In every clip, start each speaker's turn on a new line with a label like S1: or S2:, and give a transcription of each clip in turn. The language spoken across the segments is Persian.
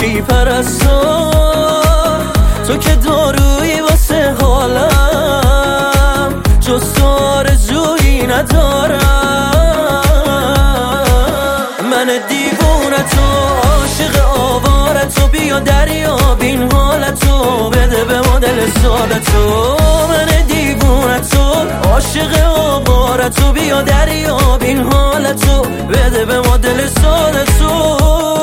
S1: عشقی پرستار، تو که دارویی واسه حالم، جز تو آرزویی ندارم. من دیوونتو عاشق آوارتو، بیا دریاب این حالتو، بده به ما دل سادتو. من دیوونتو عاشق آوارتو، بیا دریاب این حالتو، بده به ما دل سادتو.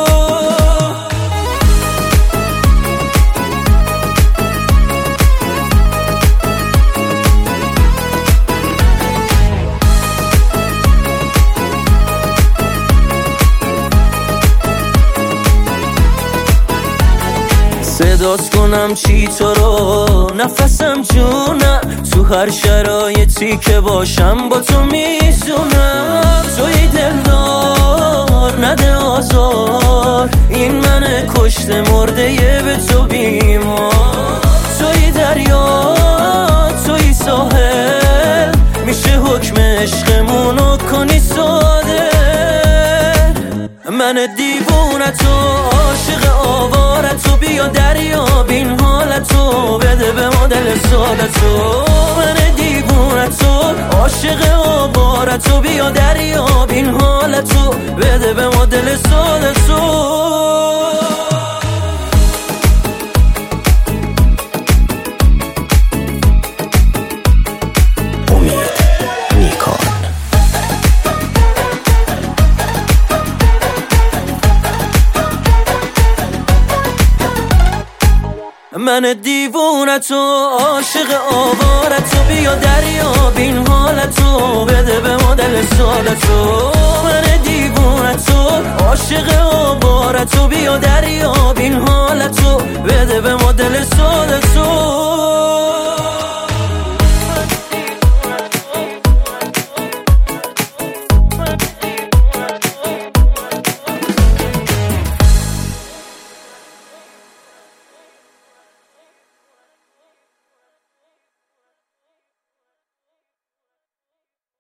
S1: صداست کنم چی تو رو، نفسم جونم، تو هر شرایطی که باشم با تو میزونم. توی دلدار نده آزار، این من کشته مرده یه به تو بیمار. توی دریا توی ساحل، میشه حکم عشقمونو کنی ساده. من دیوونتو عاشق آوارتو، بیا دریاب این حالتو، بده به ما دل سادتو. من دیوونتو عاشق آوارتو، بیا دریاب این حالتو، بده به ما دل سادتو. من دیوونتو عاشق آوارتو، بیا دریاب این حالتو، بده به ما دل سادتو. من دیوونتو عاشق آوارتو، بیا دریاب این حالتو، بده به ما دل